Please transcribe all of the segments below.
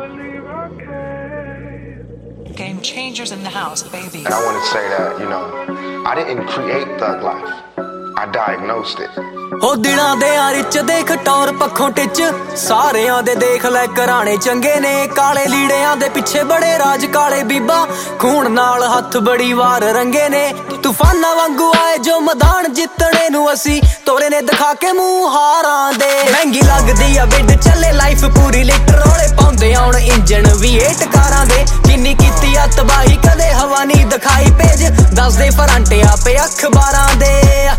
Game changers in the house, baby. And I want to say that, you know, I didn't create thug life. I diagnosed it. ਹੋ ਦਿਨਾਂ ਦੇ rich ਦੇਖ ਟੌਰ ਪੱਖੋਂ ਟਿੱਚ ਸਾਰਿਆਂ ਦੇ ਦੇਖ ਲੈ ਘਰਾਣੇ ਚੰਗੇ ਨੇ ਕਾਲੇ ਲੀੜਿਆਂ ਦੇ ਪਿੱਛੇ ਬੜੇ ਰਾਜ ਕਾਲੇ ਬੀਬਾ ਖੂਨ ਨਾਲ ਹੱਥ ਬੜੀ ਵਾਰ ਰੰਗੇ ਨੇ ਤੂਫਾਨਾਂ ਵਾਂਗੂ ਆਏ ਜੋ ਮੈਦਾਨ ਜਿੱਤਣੇ ਨੂੰ ਅਸੀਂ ਤੋਰੇ ਨੇ ਦਿਖਾ ਕੇ ਮੂੰਹ ਹਾਰਾਂ ਦੇ ਮਹਿੰਗੀ ਲੱਗਦੀ ਆ ਬਿੱਡ ਚੱਲੇ ਲਾਈਫ ਪੂਰੀ ਲਿਟ ਰੋਲੇ ਪਾਉਂਦੇ ਆਉਣ ਇੰਜਣ V8 ਕਾਰਾਂ ਦੇ ਕਿੰਨੀ ਕੀਤੀ ਆ ਤਬਾਹੀ ਕਦੇ ਹਵਾ ਨਹੀਂ ਦਿਖਾਈ ਪੇਜ ਦੱਸਦੇ ਫਰੰਟੇ ਆਪੇ ਅਖਬਾਰਾਂ ਦੇ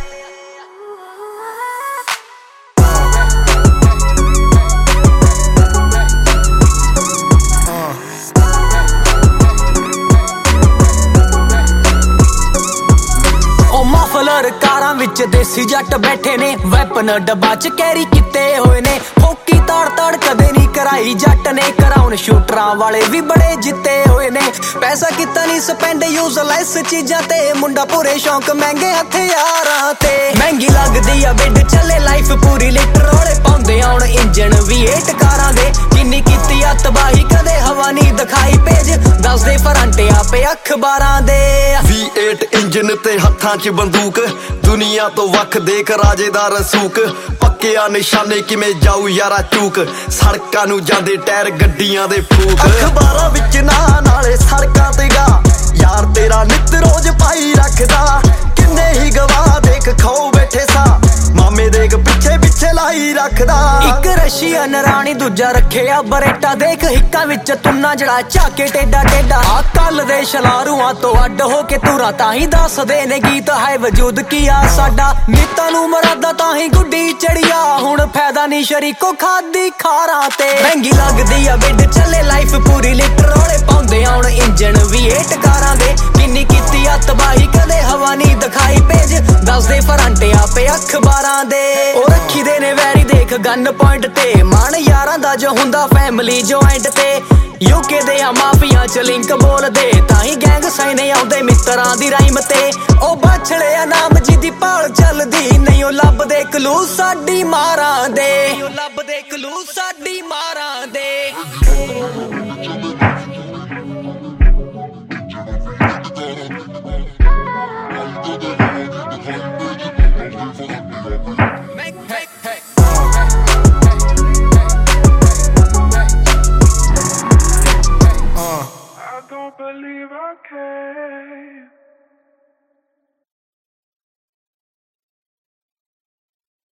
ਮਫਲਰ ਕਾਰਾਂ ਵਿੱਚ ਦੇਸੀ ਜੱਟ ਬੈਠੇ ਨੇ ਵੈਪਨ ਡੱਬਾ ਚ ਕੈਰੀ ਕੀਤੇ ਹੋਏ ਨੇ ਫੋਕੀ ਤਾੜ ਕਦੇ ਨਹੀਂ ਕਰਾਈ ਜੱਟ ਨੇ ਕਰਾਉਣ ਸ਼ੂਟਰਾਂ ਵਾਲੇ ਵੀ ਬੜੇ ਜਿੱਤੇ ਹੋਏ ਨੇ ਪੈਸਾ ਕੀਤਾ ਨਹੀਂ ਸਪੈਂਡ ਯੂਜ਼ਲੈਸ ਚੀਜ਼ਾਂ ਤੇ ਮੁੰਡਾ ਪੂਰੇ ਸ਼ੌਂਕ ਮਹਿੰਗੇ ਹਥਿਆਰਾਂ ਤੇ ਮਹਿੰਗੀ ਲੱਗਦੀ ਆ ਬਿੱਡ ਚੱਲੇ ਲਾਈਫ ਪੂਰੀ ਲਿਟ ਰੋਲੇ ਪਾਉਂਦੇ ਆਉਣ ਇੰਜਣ V8 ਕਾਰਾਂ ਦੇ ਕਿੰਨੀ ਕੀਤੀ ਆ ਤਬਾਹੀ ਕਦੇ ਹਵਾ ਨਹੀਂ ਦਿਖਾਈ ਪੇਜ ਦੱਸਦੇ ਫਰੰਟੇ ਆਪੇ ਅਖਬਾਰਾਂ ਦੇ V8 ਇੰਜਨ ਤੇ ਹੱਥਾਂ 'ਚ ਬੰਦੂਕ ਦੁਨੀਆ ਤੋਂ ਵੱਖ ਦੇਖ ਰਾਜੇ ਦਾ ਰਸੂਕ ਪੱਕਿਆ ਨਿਸ਼ਾਨੇ ਕਿਵੇਂ ਜਾਊ ਯਾਰਾ ਚੂਕ ਸੜਕਾਂ ਨੂੰ ਜਾਂਦੇ ਟਾਇਰ ਗੱਡੀਆਂ ਦੇ ਫੂਕ ਅਖਬਾਰਾਂ ਵਿੱਚ ਨਾਂ ਨਾਲੇ ਸੜਕਾਂ ਤੇ ਗਾ ਯਾਰ ਤੇਰਾ ਨਿੱਤ ਰੋਜ਼ ਪਾਈ ਰੱਖਦਾ ਕਿੰਨੇ ਹੀ ਗਵਾਹ ਦੇਖ ਖਾਓ ਬੈਠੇ ਸਾ ਮਾਮੇ ਦੇਖ ਪਿੱਛੇ ਲਾਈ ਰੱਖਦਾ ਇੱਕ ਰਸ਼ੀਅਨ ਰਾਣੀ ਦੂਜਾ ਰੱਖਿਆ ਬਰੇਟਾ ਦੇਖ ਹਿੱਕਾਂ ਵਿੱਚ ਤੁੰਨਾ ਜੜਾ ਝਾਕੇ ਟੇਡਾ ਆ ਕੱਲ ਦੇ ਸ਼ਲਾਰੂਆਂ ਤੋਂ ਅੱਡ ਹੋ ਕੇ ਤੁਰਾ ਤਾਂ ਹੀ ਦੱਸਦੇ ਨੇ ਗੀਤ ਹੈ ਵਜੂਦ ਕੀ ਆ ਸਾਡਾ ਨੀਤਾਂ ਨੂੰ ਮਰਾਦਾ ਤਾਂ ਹੀ ਗੁੱਡੀ ਚੜੀਆ ਹੁਣ ਫਾਇਦਾ ਨਹੀਂ ਸ਼ਰੀਕੋ ਖਾਦੀ ਖਾਰਾਂ ਤੇ ਮਹਿੰਗੀ ਲੱਗਦੀ ਆ ਬਿੱਡ ਚੱਲੇ ਲਾਈਫ ਪੂਰੀ ਲਿਟ ਰੋਲੇ ਪਾਉਂਦੇ ਆਉਣ ਇੰਜਣ V8 ਕਾਰਾਂ ਦੇ ਕਿੰਨੀ ਕੀਤੀ ਆ ਤਬਾਹੀ ਕਦੇ ਹਵਾ ਨਹੀਂ ਦਿਖਾਈ ਪੇਜ ਦੱਸਦੇ ਫਰੰਟੇ ਆਪੇ ਅਖਬਾਰਾਂ ਦੇ ਉਹ ਰੱਖੀ ਦੇ ਨੇ ਵੈਰੀ ਦੇਖ ਗਨ ਪੁਆਇੰਟ ਤੇ ਮਾਣ ਯਾਰਾਂ ਦਾ ਜੋ ਹੁੰਦਾ ਫੈਮਿਲੀ ਜੁਆਇੰਟ ਤੇ UK ਦੇ ਆ ਮਾਫੀਆਂ ਚ ਲਿੰਕ ਬੋਲਦੇ ਤਾਂ ਹੀ ਗੈਂਗ ਸਾਈਨੇ ਆਉਂਦੇ ਮਿੱਤਰਾਂ ਦੀ ਰਾਈਮ ਤੇ ਉਹ ਬਾਛੜੇ ਆ ਨਾਮ ਜੀ ਦੀ ਭਾਲ ਚੱਲਦੀ ਨਹੀਂ ਉਹ ਲੱਭਦੇ ਕਲੂ ਸਾਡੀ ਮਾਰਾਂ ਦੇ